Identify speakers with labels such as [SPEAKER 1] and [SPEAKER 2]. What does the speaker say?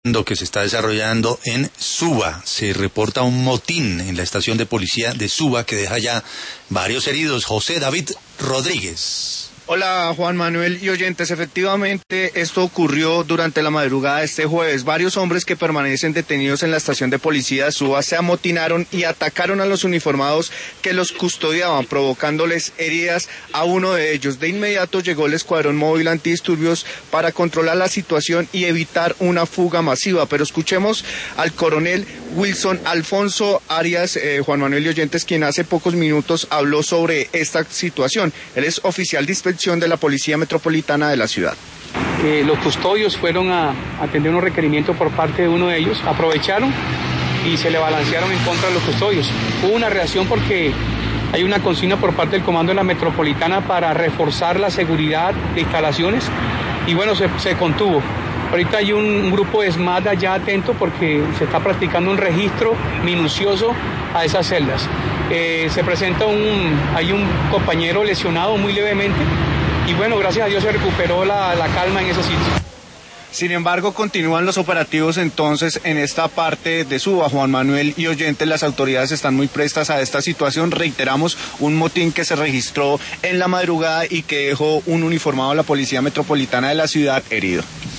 [SPEAKER 1] Lo que se está desarrollando en Suba. Se reporta un motín en la estación de policía de Suba que deja ya varios heridos. José David Rodríguez.
[SPEAKER 2] Hola Juan Manuel y oyentes, efectivamente esto ocurrió durante la madrugada de este jueves. Varios hombres que permanecen detenidos en la estación de policía de Suba se amotinaron y atacaron a los uniformados que los custodiaban, provocándoles heridas a uno de ellos. De inmediato llegó el escuadrón móvil antidisturbios para controlar la situación y evitar una fuga masiva. Pero escuchemos al coronel Wilson Alfonso Arias, Juan Manuel y oyentes, quien hace pocos minutos habló sobre esta situación. Él es oficial de inspección de la Policía Metropolitana de la ciudad.
[SPEAKER 3] Los custodios fueron a atender unos requerimientos por parte de uno de ellos, aprovecharon y se le balancearon en contra de los custodios. Hubo una reacción porque hay una consigna por parte del Comando de la Metropolitana para reforzar la seguridad de instalaciones y bueno, se contuvo. Ahorita hay un grupo de SMAT allá atento porque se está practicando un registro minucioso a esas celdas. Se presenta hay un compañero lesionado muy levemente y bueno, gracias a Dios se recuperó la calma en ese sitio.
[SPEAKER 2] Sin embargo, continúan los operativos entonces en esta parte de Suba. Juan Manuel y oyentes, las autoridades están muy prestas a esta situación. Reiteramos, un motín que se registró en la madrugada y que dejó un uniformado de la Policía Metropolitana de la ciudad herido.